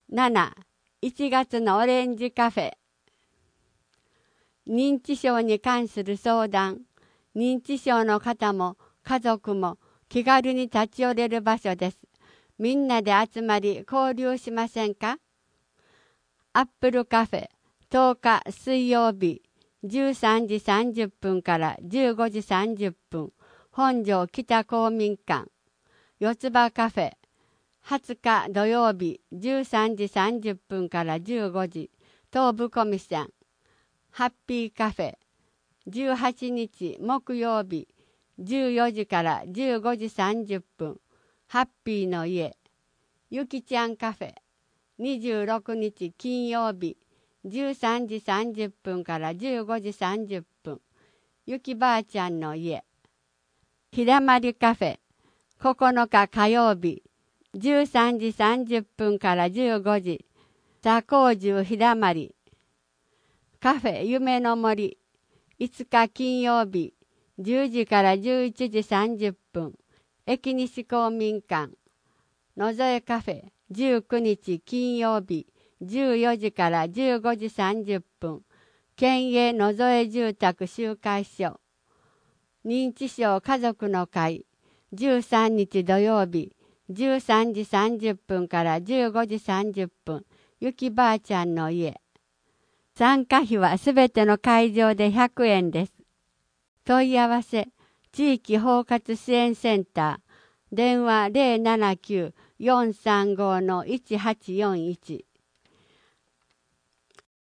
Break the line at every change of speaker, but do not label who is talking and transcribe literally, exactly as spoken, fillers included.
なな、いちがつのオレンジカフェ。認知症に関する相談。認知症の方も家族も気軽に立ち寄れる場所です。みんなで集まり交流しませんか？アップルカフェ、とおか水曜日、じゅうさんじさんじゅっぷんからじゅうごじさんじゅっぷん、本庄北公民館。四つ葉カフェ、はつか土曜日、じゅうさんじさんじゅっぷんからじゅうごじ、東武コミさん。ハッピーカフェ、じゅうはちにち木曜日、じゅうよじからじゅうごじさんじゅっぷん、ハッピーの家。ゆきちゃんカフェ、にじゅうろくにち金曜日、じゅうさんじさんじゅっぷんからじゅうごじさんじゅっぷん、ゆきばあちゃんの家。ひだまりカフェ、ここのか火曜日、じゅうさんじさんじゅっぷんからじゅうごじ、左高住ひだまり。カフェ夢の森、いつか金曜日、じゅうじからじゅういちじさんじゅっぷん、駅西公民館。野添カフェ、じゅうくにち金曜日、じゅうよじからじゅうごじさんじゅっぷん、県営野添住宅集会所。認知症家族の会、じゅうさんにち土曜日、じゅうさんじさんじゅっぷんからじゅうごじさんじゅっぷん、ゆきばあちゃんの家。参加費はすべての会場でひゃくえんです。問い合わせ、地域包括支援センター、電話 ゼロななきゅう よんさんご いちはちよんいち。